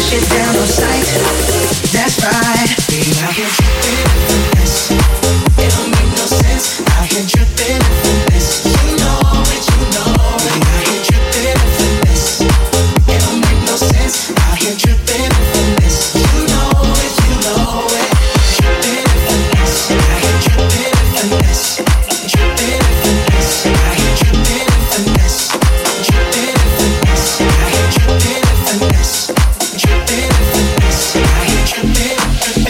Get down on sight, that's right. We out here tripping in finesse. It don't make no sense. Out here tripping in finesse. You know it, you know it. We out here tripping in finesse. It don't make no sense. Out here tripping in finesse. You know it, you know it. Tripping in finesse. Out here tripping in finesse. Tripping in finesse. Out here tripping in finesse. Tripping in finesse. Out here tripping in finesse. Tripping in finesse. Out here tripping in finesse.